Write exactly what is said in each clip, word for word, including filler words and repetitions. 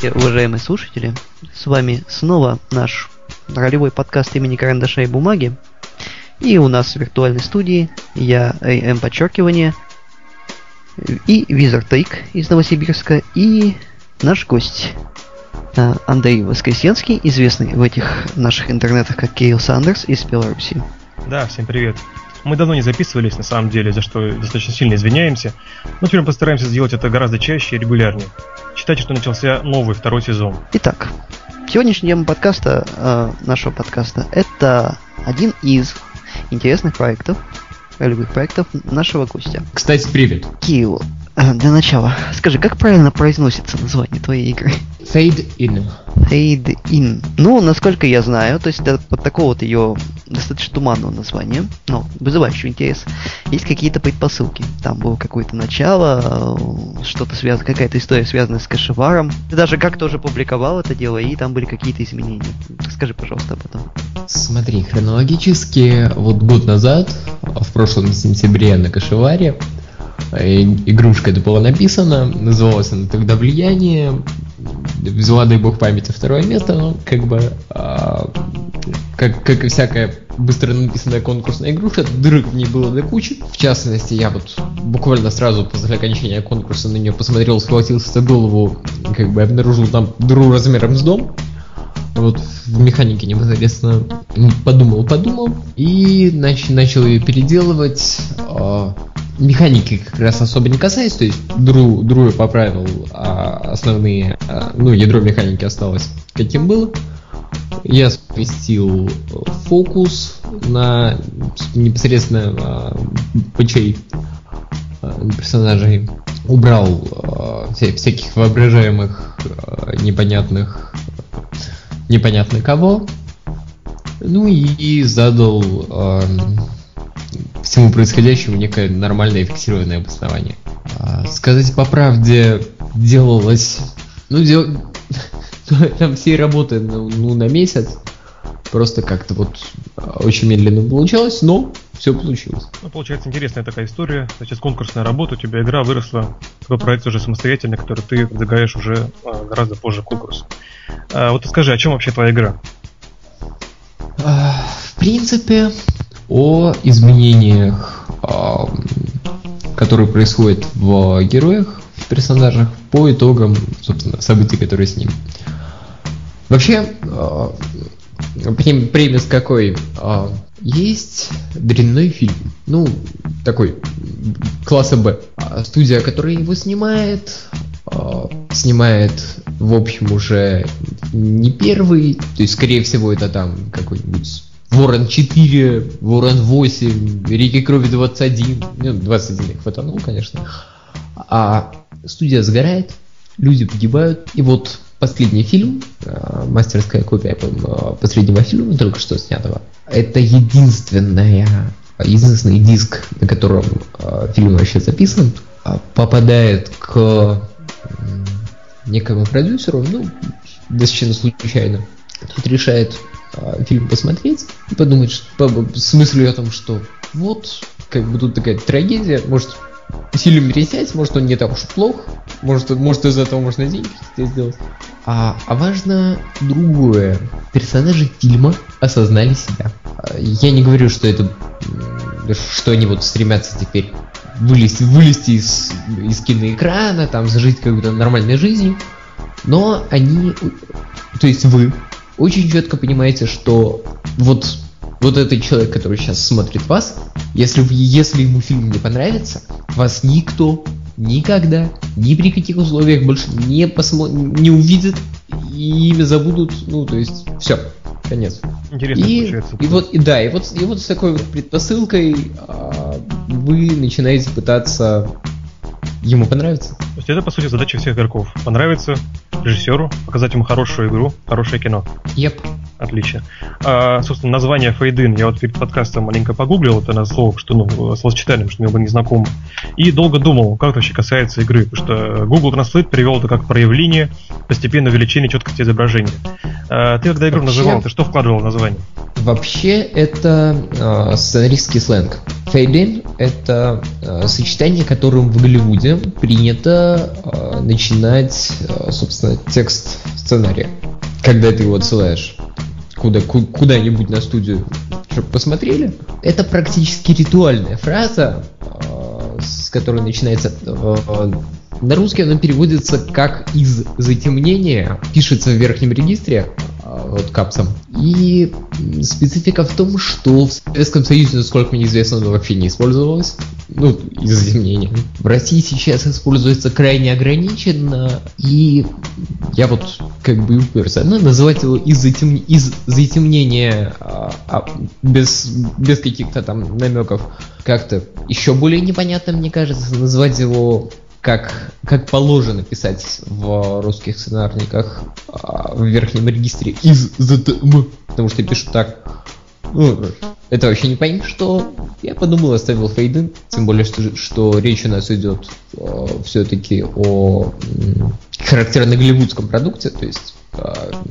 Уважаемые слушатели, с вами снова наш ролевой подкаст имени Карандаша и Бумаги. И у нас в виртуальной студии я, эй эм подчеркивание, и Wizard Trick из Новосибирска, и наш гость Андрей Воскресенский, известный в этих наших интернетах как Кейл Сандерс из Беларуси. Да, всем привет. Мы давно не записывались, на самом деле, за что достаточно сильно извиняемся, но теперь мы постараемся сделать это гораздо чаще и регулярнее. Считайте, что начался новый второй сезон. Итак, сегодняшняя тема подкаста, э, нашего подкаста, это один из интересных проектов, ролевых проектов нашего гостя. Кстати, привет. Киеву. Для начала, скажи, как правильно произносится название твоей игры? Fade In. Fade In. Ну, насколько я знаю, то есть это, под такого вот ее достаточно туманного названия, но вызывающего интерес, есть какие-то предпосылки. Там было какое-то начало, что-то связано, какая-то история, связанная с кэшеваром. Ты даже как-то уже публиковал это дело, и там были какие-то изменения. Скажи, пожалуйста, об этом. Смотри, хронологически, вот год назад, в прошлом сентябре на кэшеваре, игрушка это была написана, называлась она тогда «Влияние», взяла, дай бог памяти, второе место, но как бы, а, как, как и всякая быстро написанная конкурсная игрушка, дырок в ней было до кучи. В частности, я вот буквально сразу после окончания конкурса на нее посмотрел, схватился за голову, как бы обнаружил там дыру размером с дом. Вот в механике непосредственно подумал-подумал и нач- начал ее переделывать. Механики как раз особо не касаясь, то есть дыру, дыру я поправил, а основные, а, ну, ядро механики осталось каким было. Я сместил фокус на непосредственно а, пачей а, персонажей, убрал а, вся, всяких воображаемых а, непонятных непонятно кого, ну и, и задал а, всему происходящему некое нормальное и фиксированное обоснование. А, сказать по правде, делалось... Ну, дел... там все работы ну, ну, на месяц. Просто как-то вот очень медленно получалось, но все получилось. Ну, получается, интересная такая история. Сейчас конкурсная работа, у тебя игра выросла, твой проект уже самостоятельный, который ты продвигаешь уже а, гораздо позже конкурса. А, вот скажи, о чем вообще твоя игра? А, в принципе... о изменениях, которые происходят в героях, в персонажах, по итогам, собственно, событий, которые с ним. Вообще, премис какой? Есть дрянной фильм, ну, такой, класса Б. Студия, которая его снимает, снимает, в общем, уже не первый, то есть, скорее всего, это там какой-нибудь... Ворон четыре, Ворон восемь, Реки Крови двадцать один. Ну, двадцать один их хватанул, конечно. А студия сгорает, люди погибают. И вот последний фильм, мастерская копия последнего фильма, только что снятого, это единственная, единственный диск, на котором фильм вообще записан, попадает к некому продюсеру, ну, достаточно случайно. Тот решает фильм посмотреть и подумать, что, с мыслью о том, что вот, как бы тут такая трагедия, может, фильм пересять, может, он не так уж плох, может, может из этого можно деньги сделать. А, а важно другое. Персонажи фильма осознали себя. Я не говорю, что это, что они вот стремятся теперь вылезти, вылезти из, из киноэкрана, там, зажить какой-то нормальной жизнью, но они, то есть вы, очень четко понимаете, что вот, вот этот человек, который сейчас смотрит вас, если, вы, если ему фильм не понравится, вас никто никогда, ни при каких условиях больше не, посмо- не увидит и имя забудут, ну, то есть, все, конец. Интересно и, получается. И вот, и да, и вот, и вот с такой вот предпосылкой а, вы начинаете пытаться ему понравиться. То есть это, по сути, задача всех игроков. Понравится режиссеру, показать ему хорошую игру, хорошее кино. Yep. Отлично. А, собственно, название Fade In я вот перед подкастом маленько погуглил, это на слово, что, ну, словосочетание, что мне было незнакомо. И долго думал, как это вообще касается игры, потому что Google Translate перевел это как проявление, постепенное увеличение четкости изображения. А, ты когда игру вообще... называл, ты что вкладывал в название? Вообще это э, сценаристский сленг. Fade-in — это э, сочетание, которым в Голливуде принято э, начинать, э, собственно, текст сценария. Когда ты его отсылаешь куда, ку- куда-нибудь на студию, чтобы посмотрели. Это практически ритуальная фраза, э, с которой начинается... Э, на русский она переводится как «из затемнения», пишется в верхнем регистре, вот капсом. И специфика в том, что в Советском Союзе, насколько мне известно, оно вообще не использовалось. Ну, из-за затемнения. В России сейчас используется крайне ограниченно, и я вот как бы уперся. Ну, называть его из, затем... из затемнения а, а, без, без каких-то там намеков как-то еще более непонятно, мне кажется. Называть его как, как положено писать в русских сценарниках а, в верхнем регистре из ЗТМ, потому что пишут так. Ну, это вообще не пойми, что я подумал, оставил фейдин, тем более, что, что речь у нас идет э, все-таки о м, характерно голливудском продукте, то есть э,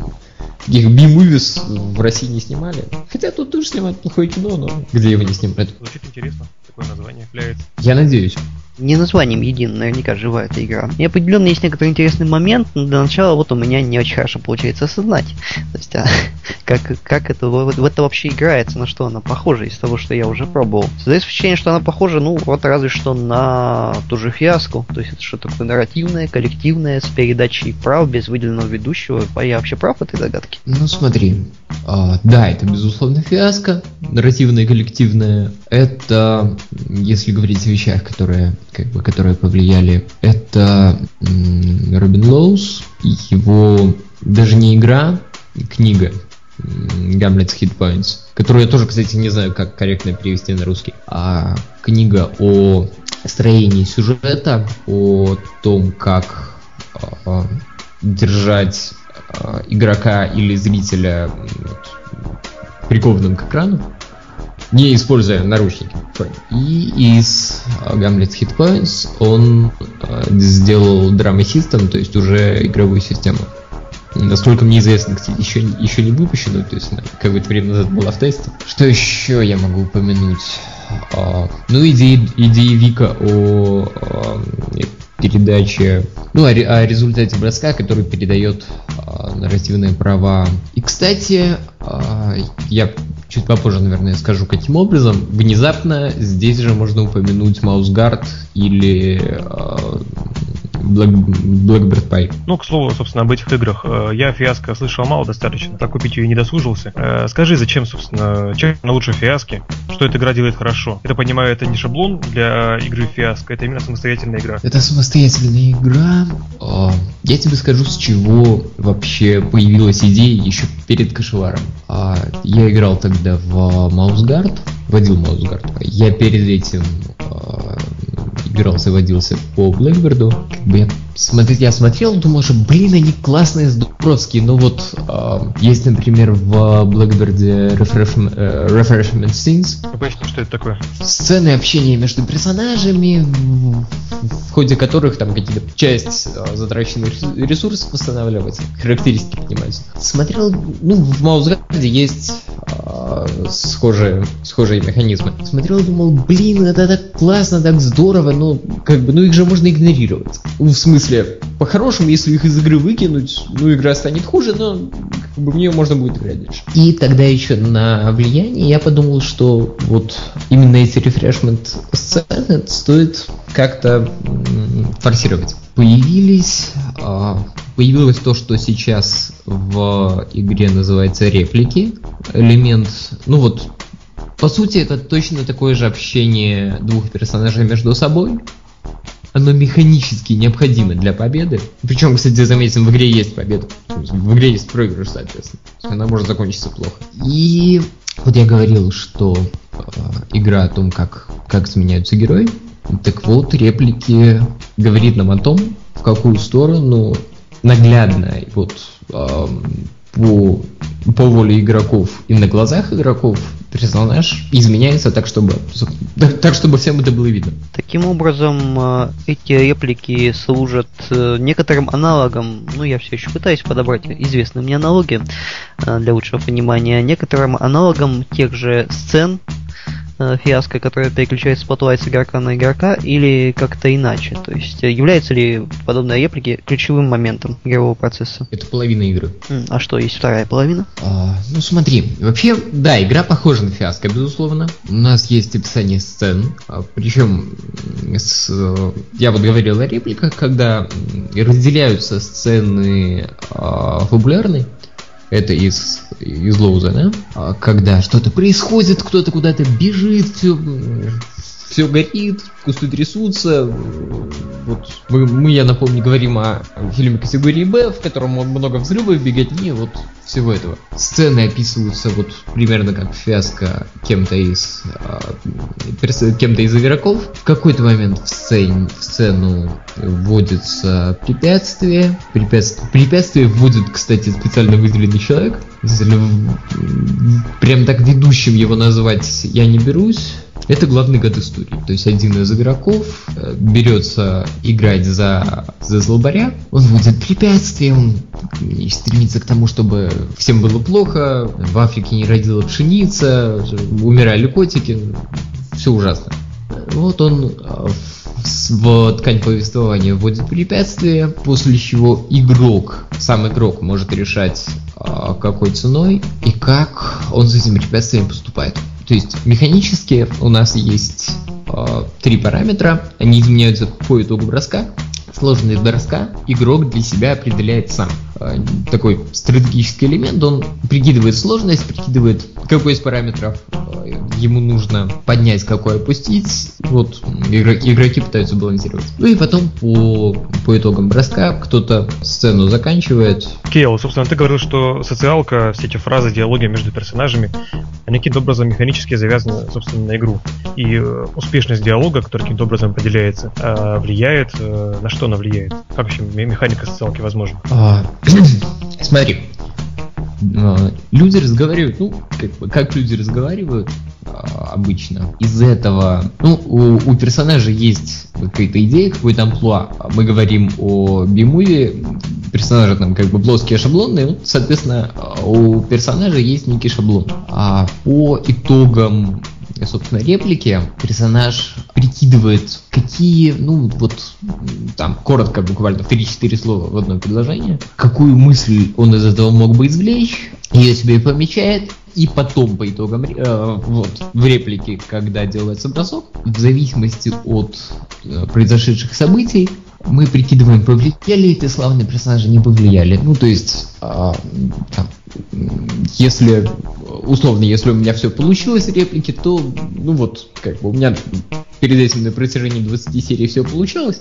их би-мувис в России не снимали. Хотя тут тоже снимают плохое кино, но где его не снимают? Звучит интересно, такое название является. Я надеюсь. Не названием единым, наверняка живая эта игра. И определенно есть некоторый интересный момент, но для начала вот у меня не очень хорошо получается осознать. То есть, а, как, как это в, в это вообще играется, на что она похожа из того, что я уже пробовал. Создается впечатление, что она похожа, ну, вот разве что на ту же фиаско. То есть это что-то такое нарративное, коллективное, с передачей прав, без выделенного ведущего. А я вообще прав в этой догадке? Ну смотри, а, да, это безусловно фиаско, нарративное и коллективное. Это, если говорить о вещах, которые как бы, которые повлияли, это м- Робин Лоус, его даже не игра, книга Hamlet's Hit Points, которую я тоже, кстати, не знаю, как корректно перевести на русский, а книга о строении сюжета, о том, как а, держать а, игрока или зрителя вот, прикованным к экрану, не используя наручники. И из Hamlet's Hit Points он э, сделал Drama System, то есть уже игровую систему. Насколько мне известно, кстати, еще, еще не выпущено, то есть какое-то время назад была в тесте. Что еще я могу упомянуть? А, ну, идея, идея Вика о, о передаче, ну, о, о результате броска, который передает а, нарративные права. И, кстати, а, я чуть попозже, наверное, скажу, каким образом. Внезапно здесь же можно упомянуть Маусгард или э, Blackbird Pie. Ну, к слову, собственно, об этих играх. Я фиаско слышал мало достаточно, так купить ее не досужился. Скажи, зачем, собственно, чем на лучше фиаске? Что эта игра делает хорошо? Это, понимаю, это не шаблон для игры фиаско, это именно самостоятельная игра. Это самостоятельная игра. О, я тебе скажу, с чего вообще появилась идея еще перед кошеваром. А, я играл тогда в Маусгард, водил Маусгард. Я перед этим а, играл, заводился по Блэкберду. Как бы я, смотри, я смотрел, думал, что, блин, они классные, здоровские. Но вот а, есть, например, в Блэкберде Refreshment, э, Refreshment Scenes. Поясни, что это такое? Сцены общения между персонажами, в, в ходе которых там какие-то часть а, затраченных ресурсов восстанавливается, характеристики поднимаются. Смотрел, ну, в Маусгарде есть а, схожие, схожие механизмы. Смотрел и думал, блин, это так классно, так здорово, но как бы, ну их же можно игнорировать. В смысле, по-хорошему, если их из игры выкинуть, ну игра станет хуже, но как бы в нее можно будет играть дальше. И тогда еще на влияние я подумал, что вот именно эти рефрешмент сцены стоит как-то м- форсировать. Появились, а, появилось то, что сейчас в игре называется реплики. Элемент, ну вот, по сути, это точно такое же общение двух персонажей между собой. Оно механически необходимо для победы. Причем, кстати, заметим, в игре есть победа. В игре есть проигрыш, соответственно. Она может закончиться плохо. И вот я говорил, что э, игра о том, как, как сменяются герои. Так вот, реплики говорит нам о том, в какую сторону наглядно вот, э, по, по воле игроков и на глазах игроков персонаж изменяется так, чтобы, так, так, чтобы всем это было видно. Таким образом, эти реплики служат некоторым аналогом, ну я все еще пытаюсь подобрать известные мне аналоги для лучшего понимания, некоторым аналогом тех же сцен, э, фиаско, которое переключает спотлайт с игрока на игрока, или как-то иначе? То есть, э, являются ли подобные реплики ключевым моментом игрового процесса? Это половина игры. М, А что, есть вторая половина? А, ну смотри, вообще, да, игра похожа на фиаско, безусловно. У нас есть описание сцен, а, причем с, э, я вот говорил о репликах, когда м, разделяются сцены а, фабулярные. Это из, из Лоуза, да? А, когда что-то происходит, кто-то куда-то бежит, все, все горит, кусты трясутся. Вот мы, мы, я напомню, говорим о фильме категории Б, в котором много взрывов, беготни, вот всего этого. Сцены описываются вот примерно как фиаско кем-то из а, перс- кем-то из игроков. В какой-то момент в, сцене, в сцену вводится препятствие. Препятствие, препятствие вводит, кстати, специально выделенный человек. Если прям так ведущим его назвать я не берусь. Это главный гад истории. То есть один из игроков берется играть за, за злобаря, он вводит препятствия, он стремится к тому, чтобы всем было плохо, в Африке не родила пшеница, умирали котики, все ужасно. Вот он в, в ткань повествования вводит препятствия, после чего игрок, сам игрок может решать, какой ценой и как он с этим препятствием поступает. То есть механически у нас есть э, три параметра, они изменяются по итогу броска. Сложность броска игрок для себя определяет сам. Э, такой стратегический элемент, он прикидывает сложность, прикидывает, какой из параметров э, ему нужно поднять, какой опустить. Вот игр- игроки пытаются балансировать. Ну и потом по, по итогам броска кто-то сцену заканчивает. Кейл, собственно, ты говорил, что социалка, все эти фразы, диалоги между персонажами, они каким-то образом механически завязаны, собственно, на игру. И э, успешность диалога, который каким-то образом определяется, э, влияет, э, на что она влияет? Как вообще механика социалки возможна? А, смотри, люди разговаривают, ну, как, как люди разговаривают а, обычно. Из этого, ну, у, у персонажа есть какая-то идея, какой-то амплуа. Мы говорим о би-муви, персонажи там как бы плоские, шаблонные, ну, соответственно, у персонажа есть некий шаблон. А по итогам, собственно, реплики персонаж прикидывает, какие, ну, вот, там, коротко, буквально три-четыре слова в одно предложение, какую мысль он из этого мог бы извлечь, ее себе помечает, и потом по итогам, э, вот, в реплике, когда делается бросок, в зависимости от э, произошедших событий, мы прикидываем, повлияли эти слова на персонажа, не повлияли. Ну, то есть, э, там, если, условно, если у меня все получилось в реплике, то, ну вот, как бы у меня перед этим на протяжении двадцати серий все получалось.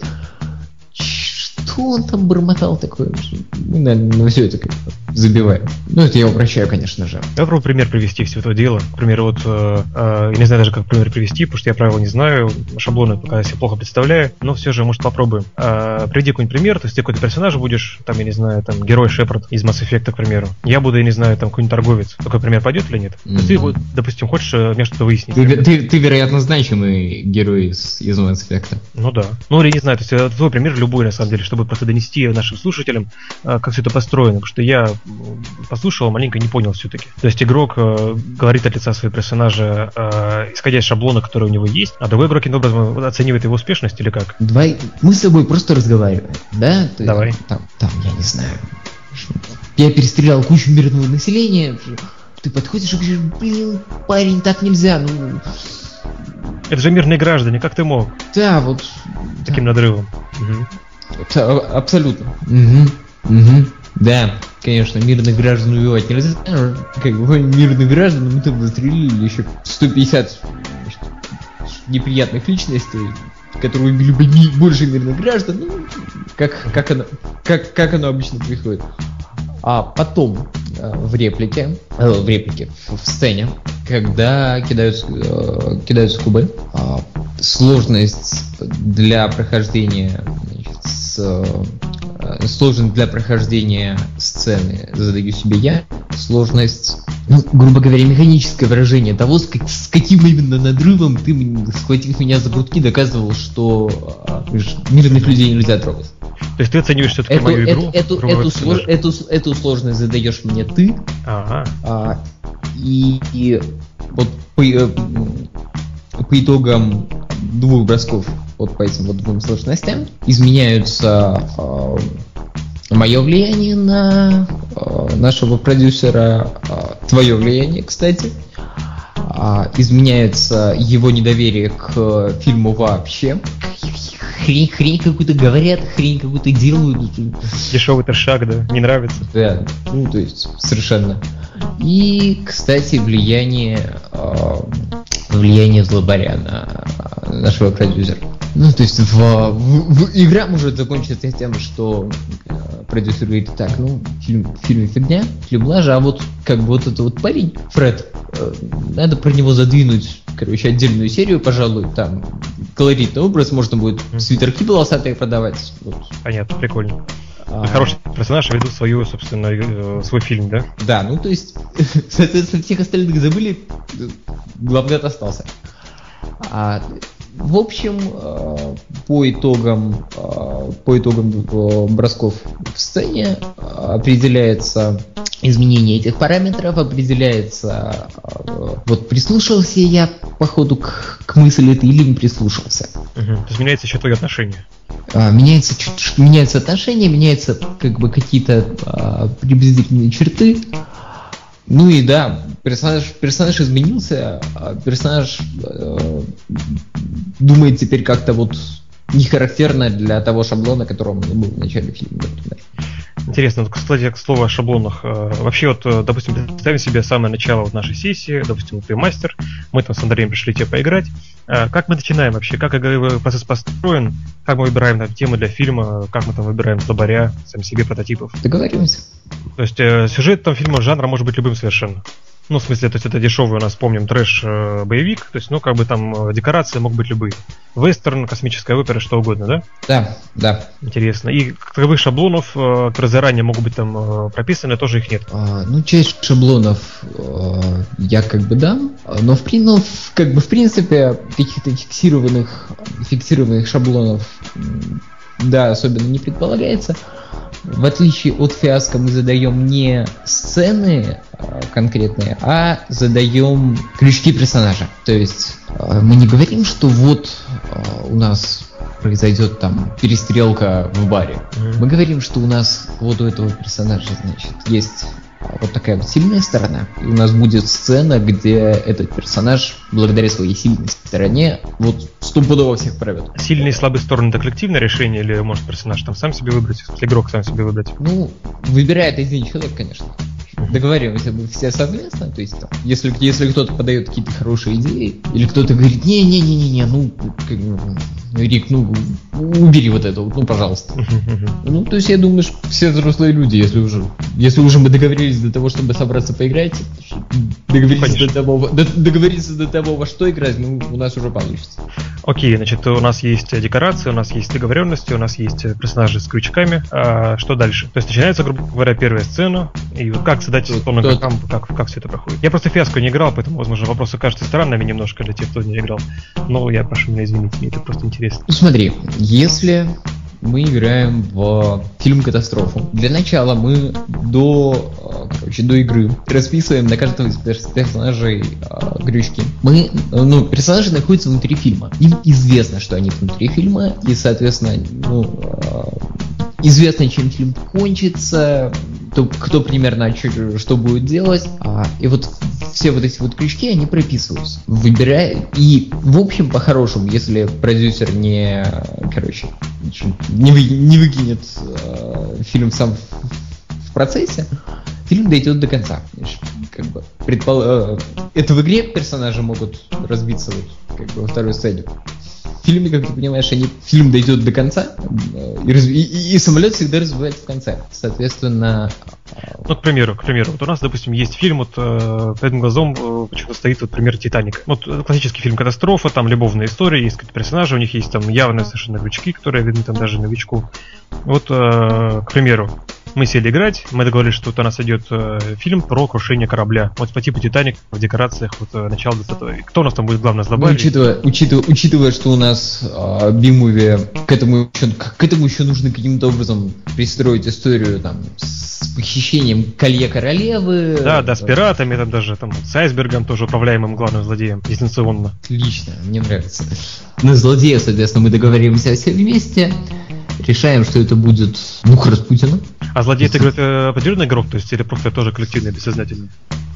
Что он там бормотал такое? Мы, наверное, на все это как бы забиваем. Ну, это я упрощаю, конечно же. Я попробую пример привести всего этого дела. К примеру, вот, э, э, я не знаю даже, как пример привести, потому что я правила не знаю, шаблоны пока я себе плохо представляю, но все же, может, попробуем. Э, приведи какой-нибудь пример, то есть ты какой-то персонаж будешь, там, я не знаю, там, герой Шепард из Mass Effect, к примеру. Я буду, я не знаю, там, какой-нибудь торговец. Такой пример пойдет или нет? Mm-hmm. То есть ты, вот, допустим, хочешь мне что-то выяснить. Ты, ты, ты вероятно, значимый герой из, из Mass Effect. Ну да. Ну, или не знаю, то есть это твой пример любой, на самом деле, чтобы просто донести нашим слушателям, как все это построено, потому что я послушал, маленько не понял все-таки. То есть игрок э, говорит от лица своего персонажа, э, исходя из шаблона, который у него есть, а другой игрок, каким образом, оценивает его успешность или как? Давай, мы с тобой просто разговариваем, да? То Давай. Есть, там, там, я не знаю, я перестрелял кучу мирного населения, ты подходишь и говоришь, блин, парень, так нельзя, ну... Это же мирные граждане, как ты мог? Да, вот... Таким да. надрывом. Угу. Абсолютно. Угу. Угу. Да, конечно, мирных граждан убивать нельзя. Как бы мирных граждан мы там застрелили еще сто пятьдесят значит, неприятных личностей, которые убили бы больше мирных граждан. Ну, как, как, оно, как, как оно обычно происходит. А потом э, в реплике, э, в реплике, в, в сцене, когда кидаются, э, кидаются кубы, э, сложность для прохождения, значит, с, э, сложность для прохождения сцены задаю себе я, сложность, ну, грубо говоря, механическое выражение того, с, как, с каким именно надрывом ты, схватив меня за грудки, доказывал, что э, мирных людей нельзя трогать. То есть ты оцениваешь все-таки эту, мою игру? Эту, эту, эту, слож, эту, эту сложность задаешь мне ты. Ага. А, и, и вот по, по итогам двух бросков вот по этим вот двум сложностям изменяются э, мое влияние на э, нашего продюсера, э, твое влияние, кстати, э, изменяется его недоверие к фильму вообще. Хрень, хрень какую-то говорят, хрень какую-то делают. Дешевый трешак, да, не нравится. Да, ну то есть совершенно. И, кстати, влияние э, влияние злобаря на нашего продюсера. Ну, то есть в, в, в игра может закончиться тем, что э, продюсер говорит: так, ну, фильм, фильм фигня, фильм лажа, а вот как бы вот этот вот парень, Фред, э, надо про него задвинуть, короче, отдельную серию, пожалуй, там колоритный образ, можно будет свитерки полосатые продавать. Вот. Понятно, прикольно. А... Хороший персонаж ведут свою, собственно, свой фильм, да? Да, ну то есть, соответственно, всех остальных забыли, главгад остался. А, в общем, по итогам, по итогам бросков в сцене определяется изменение этих параметров, определяется, вот прислушался я по ходу к, к мысли этой или не прислушался. Угу. То есть меняется еще твое отношение. А, меняется, меняется отношение, меняются как бы какие-то а, приблизительные черты. Ну и да, персонаж, персонаж изменился, а персонаж э, думает теперь как-то вот не характерно для того шаблона, которым он был в начале фильма, например. Интересно, кстати, к слову о шаблонах. Вообще, вот, допустим, представим себе самое начало вот нашей сессии, допустим, ты мастер, мы там с Андреем пришли тебе поиграть. Как мы начинаем вообще? Как игровой процесс построен? Как мы выбираем там темы для фильма? Как мы там выбираем злобаря, сам себе прототипов? Договоримся. То есть э, сюжет там фильма, жанра может быть любым совершенно. Ну, в смысле, то есть это дешевый у нас, помним, трэш-боевик, то есть, ну, как бы там декорации могут быть любые. Вестерн, космическая опера, что угодно, да? Да, да. Интересно. И таковых шаблонов, которые заранее могут быть там прописаны, тоже их нет? А, ну, часть шаблонов э, я как бы дам, но в, ну, как бы, в принципе каких-то фиксированных, фиксированных шаблонов, да, особенно не предполагается. В отличие от фиаско мы задаем не сцены э, конкретные, а задаем крючки персонажа. То есть э, мы не говорим, что вот э, у нас произойдет там перестрелка в баре. Mm-hmm. Мы говорим, что у нас вот у этого персонажа, значит, есть вот такая вот сильная сторона. И у нас будет сцена, где этот персонаж, благодаря своей сильной стороне, вот стопудово всех проведет. Сильные и слабые стороны — это коллективное решение, или может персонаж там сам себе выбрать, игрок сам себе выбрать? Ну, выбирает один человек, конечно. Договариваемся бы все совместно, то есть там, если, если кто-то подает какие-то хорошие идеи, или кто-то говорит: не-не-не-не-не, ну, как, ну, Рик, ну, убери вот это, ну, пожалуйста. Ну, то есть я думаю, что все взрослые люди, если уже, если уже мы договорились до того, чтобы собраться поиграть, договориться, до того, до, договориться до того, во что играть, ну, у нас уже получится. Окей, значит, у нас есть декорации, у нас есть договоренности, у нас есть персонажи с крючками. А что дальше? То есть начинается, грубо говоря, первая сцена, и вот как задать сторону, как, как, как все это проходит. Я просто фиаско не играл, поэтому, возможно, вопросы кажутся странными немножко для тех, кто не играл. Но я прошу меня извинить, мне это просто интересно. Ну смотри, если мы играем в фильм-катастрофу, для начала мы до, короче, до игры расписываем на каждого из персонажей э, крючки. Мы, ну, персонажи находятся внутри фильма. Им известно, что они внутри фильма, и, соответственно, ну, э, известно, чем фильм кончится, то, кто примерно что, что будет делать. А, и вот все вот эти вот крючки, они прописываются. Выбирая. И, в общем, по-хорошему, если продюсер не, короче, не, вы, не выкинет э, фильм сам в, в процессе, фильм дойдет до конца. Как бы, предпол... э, это в игре персонажи могут разбиться вот, как бы, во второй сцене. В фильме, как ты понимаешь, они, фильм дойдет до конца, и, и, и, и самолет всегда развивается в конце. Соответственно... Ну, к примеру, к примеру, вот у нас, допустим, есть фильм, вот э, перед глазом э, почему-то стоит, вот, пример «Титаник». Вот классический фильм «Катастрофа», там любовная история, есть какие-то персонажи, у них есть там явные совершенно крючки, которые видны там даже новичку. Вот, э, к примеру, Мы сели играть, мы договорились, что вот у нас идет э, фильм про крушение корабля. Вот по типу «Титаник» в декорациях вот, э, начала двадцатого века. Кто у нас там будет главное Ну, добавить? учитывая, учитывая, учитывая, что у нас э, би-муви, к этому, еще, к этому еще нужно каким-то образом пристроить историю там, с похищением колье королевы. Да, да, с пиратами, там даже там, с айсбергом, тоже управляемым главным злодеем, дистанционно. Отлично, мне нравится. На злодея, соответственно, мы договоримся все вместе. Решаем, что это будет Дух Распутина. А злодей это играет э, определенный игрок, то есть или просто тоже коллективный, бессознательный?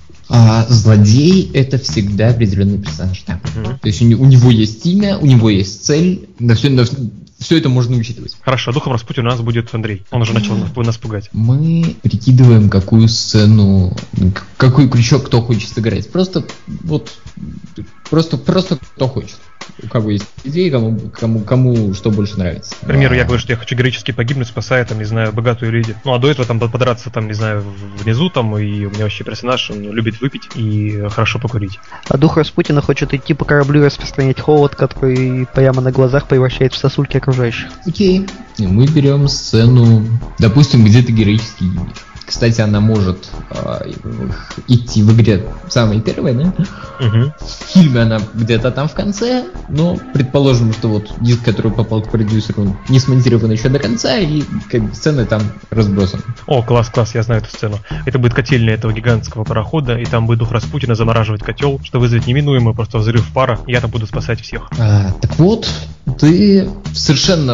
А злодей — это всегда определенный персонаж, да. Угу. То есть у, не- у него есть имя, у него есть цель, на все, на вс- все это можно учитывать. Хорошо, Духом Распутина у нас будет Андрей. Он уже начал нас, нас пугать. Мы прикидываем, какую сцену, к- какой крючок кто хочет сыграть. Просто вот, просто, просто кто хочет. У кого есть идеи, кому, кому, кому что больше нравится. К примеру, я А, говорю, что я хочу героически погибнуть, спасая, там, не знаю, богатую леди. Ну, а до этого там подраться, там, не знаю, в- внизу, там, и у меня вообще персонаж, он любит выпить и хорошо покурить. А дух Распутина хочет идти по кораблю и распространять холод, который прямо на глазах превращает в сосульки окружающих. Окей. И мы берем сцену, допустим, где ты героически гибнешь. Кстати, она может а, идти в игре самой первой, да? Угу. В фильме она где-то там в конце, но предположим, что вот диск, который попал к продюсеру, не смонтирован еще до конца, и как бы сцены там разбросаны. О, класс, класс, я знаю эту сцену. Это будет котельная этого гигантского парохода, и там будет Дух Распутина замораживать котел, что вызовет неминуемый просто взрыв пара, и я там буду спасать всех. А, так вот, ты совершенно,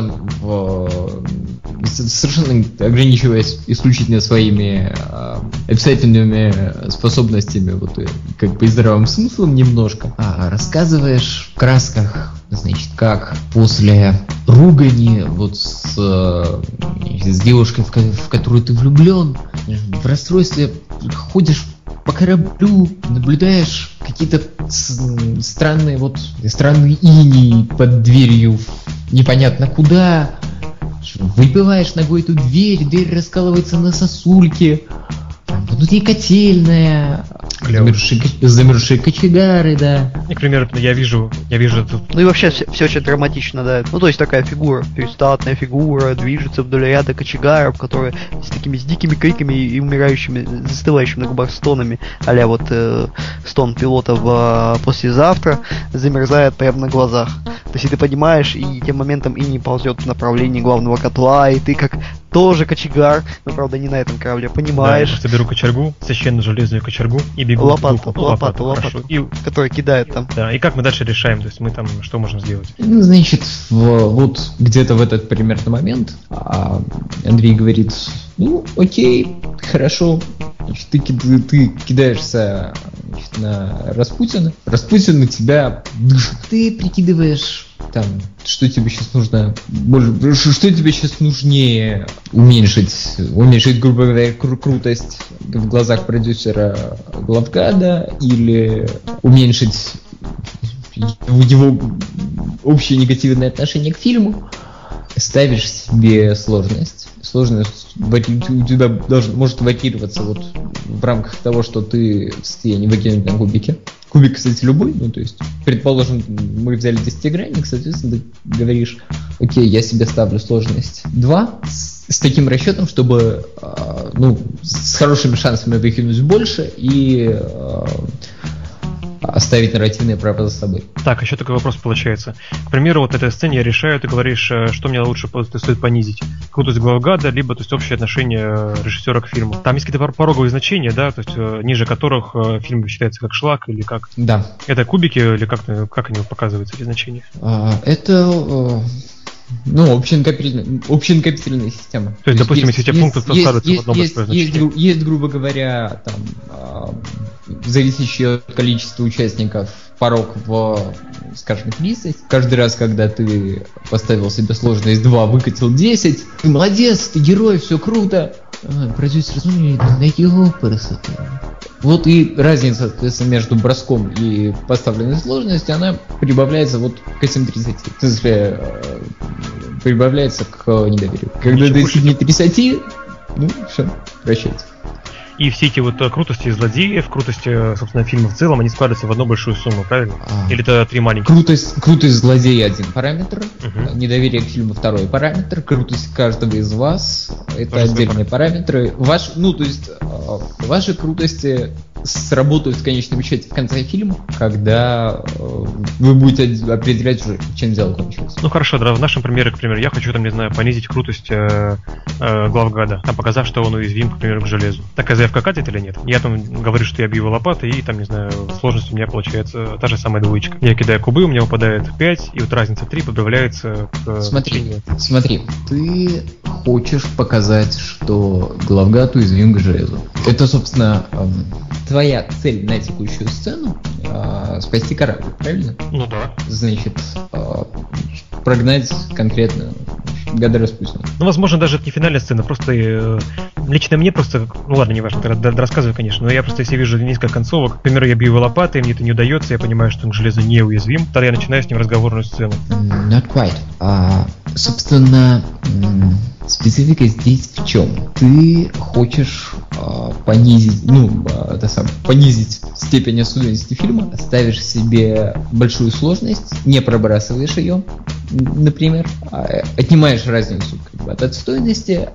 в- совершенно ограничиваясь исключительно своими а, описательными способностями, вот и как бы и здравым смыслом немножко, а, рассказываешь в красках, значит, как после ругани вот с, э, с девушкой, в, ко- в которую ты влюблен, в расстройстве ходишь по кораблю, наблюдаешь какие-то с- странные вот странные иней под дверью непонятно куда, выбиваешь ногой эту дверь, дверь раскалывается на сосульки, там внутри котельная, Клево. замерзшие, ко- замерзшие кочегары, да. И, к примеру, я вижу, я вижу тут. Ну и вообще все, очень драматично, да. Ну то есть такая фигура, то есть статная фигура, движется вдоль ряда кочегаров, которые с такими с дикими криками и умирающими, застывающими на губах стонами, а-ля вот э, стон пилота в а, послезавтра, замерзает прямо на глазах. То есть и ты понимаешь, и тем моментом и не ползет в направлении главного котла, и ты как тоже кочегар, но правда не на этом корабле, Да, я понимаешь, просто беру кочергу, священную железную кочергу, и бегу лопату, к духу. лопату, лопату, хорошо. И, который кидает там. да, и как мы дальше решаем, то есть мы там что можем сделать? Ну, значит, в- вот где-то в этот примерно момент а, Андрей говорит, ну, окей, хорошо, значит, ты, кид- ты кидаешься, значит, на Распутина, Распутин на тебя дышит. Ты прикидываешь, там, что тебе сейчас нужно, больше, ш- что тебе сейчас нужнее уменьшить, уменьшить, грубо говоря, кру- крутость в глазах продюсера Главгада или уменьшить его общее негативное отношение к фильму, ставишь себе сложность. Сложность вари- у тебя должен, может варьироваться вот в рамках того, что ты в состоянии выкинуть на кубике. Кубик, кстати, любой, ну то есть, предположим, мы взяли десятигранник, соответственно, ты говоришь, окей, я себе ставлю сложность два, с, с таким расчетом, чтобы, э, ну, с хорошими шансами выкинуть больше и э, оставить нарративное право за собой. Так, еще такой вопрос получается. К примеру, вот этой сцене я решаю, ты говоришь, э, что мне лучше по- то стоит понизить. Крутость Главгада, либо то есть общее отношение э, режиссера к фильму. Там есть какие-то пор- пороговые значения, да, то есть э, ниже которых э, фильм считается как шлак или как. Да. Это кубики или как, как они показываются, эти значения? А, это, э, ну, общенакопительная, общенакопительная система. То есть, допустим, если тебе пункты складываются в одно есть, большое есть, значение. гру- есть, грубо говоря, там, а, зависящий от количества участников порог в, скажем, тридцать. Каждый раз, когда ты поставил себе сложность два, выкатил десять, ты молодец, ты герой, все круто. А, продюсер, ну, на его красоту. Вот и разница, соответственно, между броском и поставленной сложностью, она прибавляется вот к этим тридцати. В смысле, э, прибавляется к недоверию. Когда Ничего достигнет тридцати, ну, все, прощайте. и все эти вот крутости злодеев, крутости, собственно, фильма в целом, они складываются в одну большую сумму, правильно? А, Или это три маленьких? Крутость, крутость злодея один параметр, uh-huh. недоверие к фильму второй параметр, крутость каждого из вас это Тоже отдельные параметры. Ваш, ну, то есть ваши крутости сработают в конечном счете в конце фильма, когда э, вы будете определять уже, чем дело кончилось. Ну хорошо, да, в нашем примере, к примеру, я хочу там, не знаю, понизить крутость э, э, главгада, там показав, что он уязвим, к примеру, к железу. Такая заявка катит или нет? Я там говорю, что я бью лопатой, и там, не знаю, сложность у меня получается та же самая двоечка. Я кидаю кубы, у меня выпадает пять, и вот разница три подбавляется к... Смотри, смотри, ты хочешь показать, что главгад уязвим к железу. Это, собственно, эм, твоя цель на текущую сцену э, спасти корабль, правильно? Ну да. Значит, э, прогнать конкретно гада Распутина. Ну, возможно, даже это не финальная сцена, просто э, лично мне просто, ну ладно, не важно, тогда рассказываю, конечно, но я просто если вижу несколько концовок, к примеру, я бью его лопатой, мне это не удается, я понимаю, что он к железу неуязвим, тогда я начинаю с ним разговорную сцену. Not quite. А, собственно, специфика здесь в чем? Ты хочешь а, понизить, ну, а, это сам, понизить степень особенности фильма, ставишь себе большую сложность, не пробрасываешь ее, например, а, отнимаешь разницу как бы, от отстойности,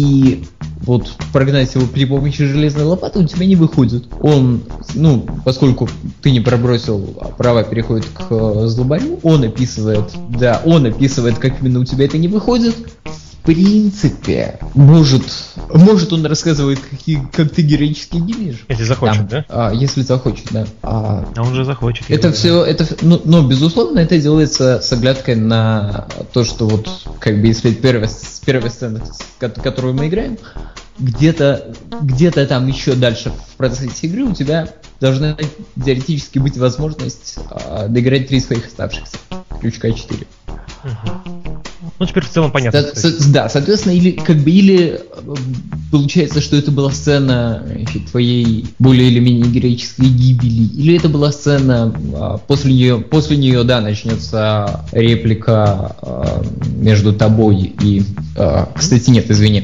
и вот прогнать его при помощи железной лопаты у тебя не выходит. Он, ну, поскольку ты не пробросил, а права переходят к э, злобарю, он описывает, да, он описывает, как именно у тебя это не выходит. В принципе, может, может он рассказывает, какие, как ты героически гибнешь. Если захочет, да? А, если захочет, да. А, а он же захочет. Это все, это, ну, но безусловно это делается с оглядкой на то, что вот, как бы, если первая, первая сцена, которую мы играем, где-то, где-то там еще дальше в процессе игры у тебя должна теоретически быть возможность а, доиграть три своих оставшихся. Ключка четыре. Угу. Ну, теперь в целом понятно. Да, со, да, соответственно, или как бы или получается, что это была сцена значит, твоей более или менее героической гибели, или это была сцена а, после нее, после нее, да, начнется реплика а, между тобой и, а, кстати, нет, извини.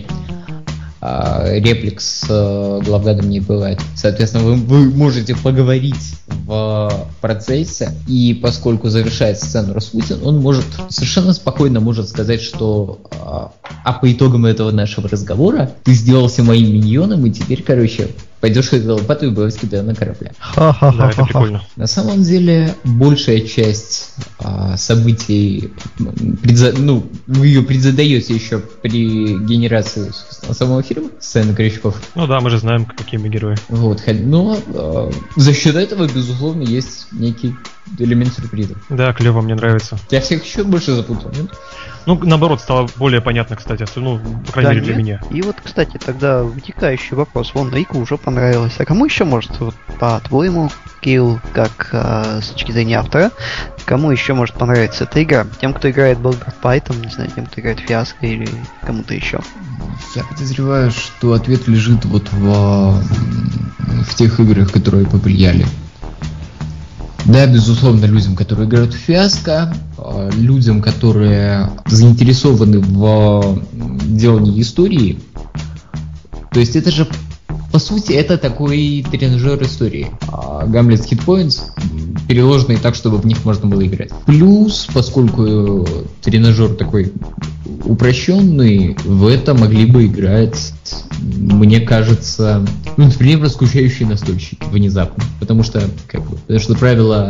Реплик с э, главгадом не бывает. Соответственно, вы, вы можете поговорить в процессе, и поскольку завершает сцену Распутин, он может совершенно спокойно может сказать, что э, а по итогам этого нашего разговора ты сделался моим миньоном, и теперь, короче, пойдешь ходить лопату и убивать тебя на корабле. Да, это прикольно. На самом деле, большая часть а, событий, предза... ну, вы ее предзадаете еще при генерации самого фильма, сцены крючков. Ну да, мы же знаем, какие мы герои. Вот, но а, за счет этого, безусловно, есть некий элемент сюрприза. Да, клево, мне нравится. Я всех еще больше запутал, нет? Ну, наоборот, стало более понятно, кстати, ну, по крайней да, мере, для нет. меня. И вот, кстати, тогда вытекающий вопрос. Вон, Рику уже понравилось. А кому еще может, вот, по-твоему, Кирилл, как э, с точки зрения автора, кому еще может понравиться эта игра? Тем, кто играет Baldur Python, не знаю, тем, кто играет Fiasco или кому-то еще? Я подозреваю, что ответ лежит вот в, в тех играх, которые повлияли. Да, безусловно, людям, которые играют в Fiasco, людям, которые заинтересованы в делании истории. То есть это же, по сути, это такой тренажер истории. Гамлет Hit Points, переложенный так, чтобы в них можно было играть. Плюс, поскольку тренажер такой упрощенный, в это могли бы играть, мне кажется, ну, например, скучающие настольщики внезапно. Потому что, как бы, потому что правила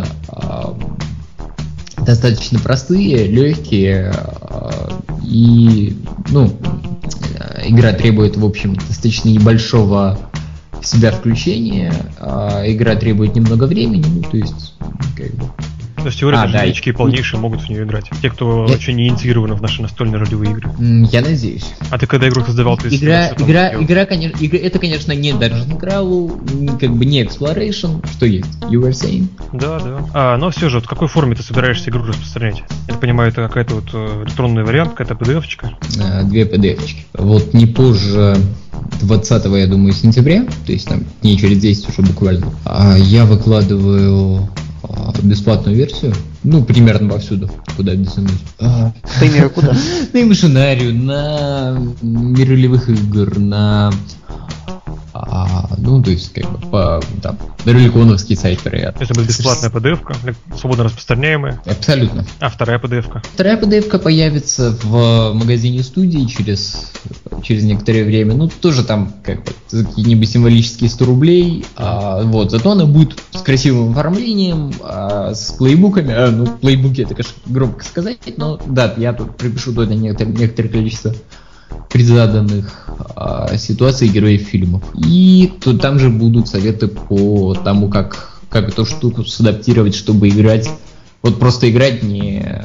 э, достаточно простые, легкие, э, и, ну, игра требует, в общем, достаточно небольшого в себя включения, э, игра требует немного времени, ну, то есть, как бы. То есть теория, а, даже да, новички и... полнейшие могут в нее играть. Те, кто Я... очень не инициированы в наши настольные ролевые игры. Я надеюсь. А ты когда игру создавал, ты игра, игра, игра, конечно, игра, это, конечно, не Dungeon Crawl, как бы не Exploration, что есть, you were saying? Да, да. А, но все же, вот в какой форме ты собираешься игру распространять? Я так понимаю, это какая-то вот электронный вариант, какая-то пи ди эф-очка? А, две пи ди эф-очки. Вот не позже двадцатого, я думаю, сентября, то есть там дней через десять уже буквально, а я выкладываю бесплатную версию, ну, примерно повсюду, куда безумно. К примеру, куда? На Имашинарию, на Мир ролевых игр, на А, ну, то есть, как бы, по, там, реликоновский сайт, вероятно. Это будет бесплатная пи ди эф-ка, свободно распространяемая. Абсолютно. А вторая пи ди эф-ка? Вторая пи ди эф-ка появится в магазине студии через, через некоторое время. Ну, тоже там, как бы, за какие-нибудь символические сто рублей. А, вот, зато она будет с красивым оформлением, а, с плейбуками. А, ну, плейбуки, это, конечно, громко сказать, но, да, я тут припишу туда некоторое, некоторое количество предзаданных а, ситуаций героев фильмов. И то, там же будут советы по тому, как, как эту штуку садаптировать, чтобы играть. Вот просто играть, не,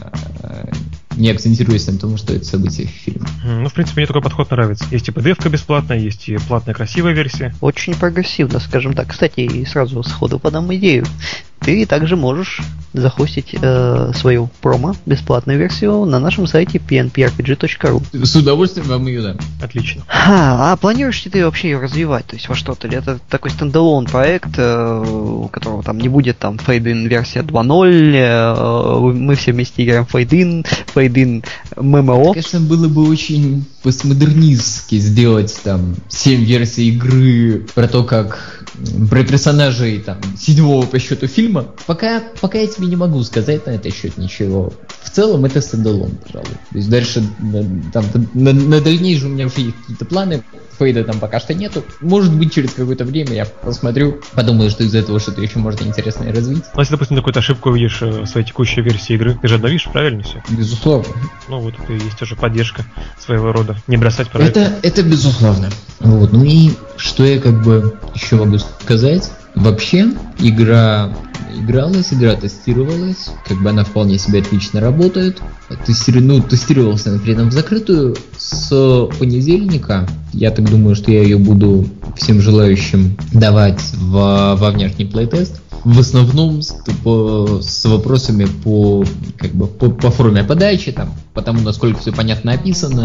не акцентируясь на том, что это событие фильма. Ну, в принципе, мне такой подход нравится. Есть и пи ди эф-ка бесплатная, есть и платная красивая версия. Очень прогрессивно, скажем так. Кстати, и сразу сходу подам идею. Ты также можешь захостить э, свою промо, бесплатную версию на нашем сайте пи эн пи ар пи джи точка ру. С удовольствием вам ее дам. Отлично. А, а планируешь ли ты вообще ее развивать? То есть во что-то? Или это такой стендалон проект, э, у которого там не будет там фейд-ин версия два ноль, э, мы все вместе играем фейд-ин, фейд-ин эм эм о? Конечно, было бы очень постмодернистски сделать там семь версий игры про то, как про персонажей там седьмого по счету фильма. Пока, пока я тебе не могу сказать на этот счет ничего. В целом это стендалон, пожалуй. То есть дальше там, на, на дальнейшее у меня уже есть какие-то планы. Фейда там пока что нету. Может быть, через какое-то время я посмотрю, подумаю, что из этого что-то еще можно интересное развить. Ну, если, допустим, какую-то ошибку увидишь в своей текущей версии игры, ты же обновишь, правильно все? Безусловно. Ну вот это и есть уже поддержка своего рода. Не бросать проект. Это, это безусловно. Вот. Ну и что я как бы еще могу сказать? Вообще, игра игралась, игра тестировалась, как бы она вполне себе отлично работает. Тестир... Ну, тестировался она при этом в закрытую. С понедельника, я так думаю, что я ее буду всем желающим давать в, во внешний плейтест. В основном с, по, с вопросами по, как бы, по, по форме подачи, там, по тому, насколько все понятно описано,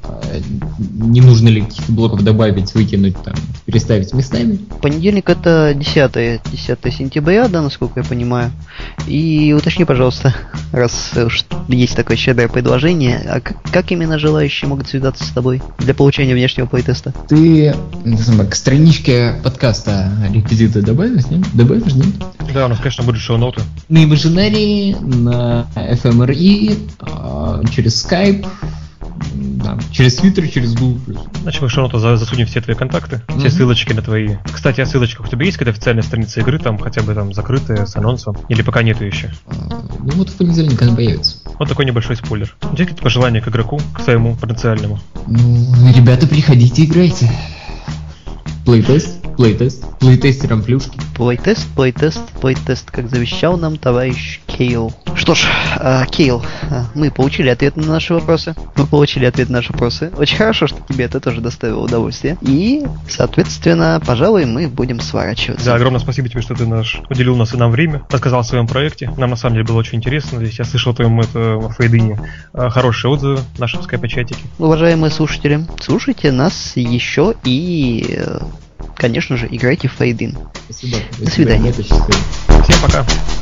не нужно ли каких-то блоков добавить, выкинуть, там, переставить местами. Понедельник это десятое сентября, да, насколько я понимаю. И уточни, пожалуйста, раз уж есть такое щедрое предложение, а как, как именно желающие могут связаться с тобой для получения внешнего плейтеста? Ты к страничке подкаста реквизиты добавишь, нет? Добавишь, нет? Да, у нас, конечно, будут шоу-ноты. На Imaginary, на эф эм эр и, через Skype, да, через Twitter, через Google. Значит, мы в шоу-ноты засунем все твои контакты, mm-hmm. все ссылочки на твои. Кстати, о ссылочках. У тебя есть какая-то официальная страница игры, там хотя бы там закрытая, с анонсом? Или пока нету еще? А, ну вот в понедельник она появится. Вот такой небольшой спойлер. У тебя какие-то пожелания к игроку, к своему потенциальному? Ну, ребята, приходите, играйте. Плейтест, плейтест, плейтестером плюшки. Плейтест, плейтест, плейтест, как завещал нам товарищ Кейл. Что ж, э, Кейл, э, мы получили ответ на наши вопросы. Мы получили ответ на наши вопросы. Очень хорошо, что тебе это тоже доставило удовольствие. И, соответственно, пожалуй, мы будем сворачиваться. Да, огромное спасибо тебе, что ты наш уделил нас и нам время, рассказал о своем проекте. Нам на самом деле было очень интересно. Здесь я слышал о твоем это, фейдине хорошие отзывы в нашем скайп-чатике. Уважаемые слушатели, слушайте нас еще и, конечно же, играйте в фейдин. Спасибо. До свидания. Всем пока.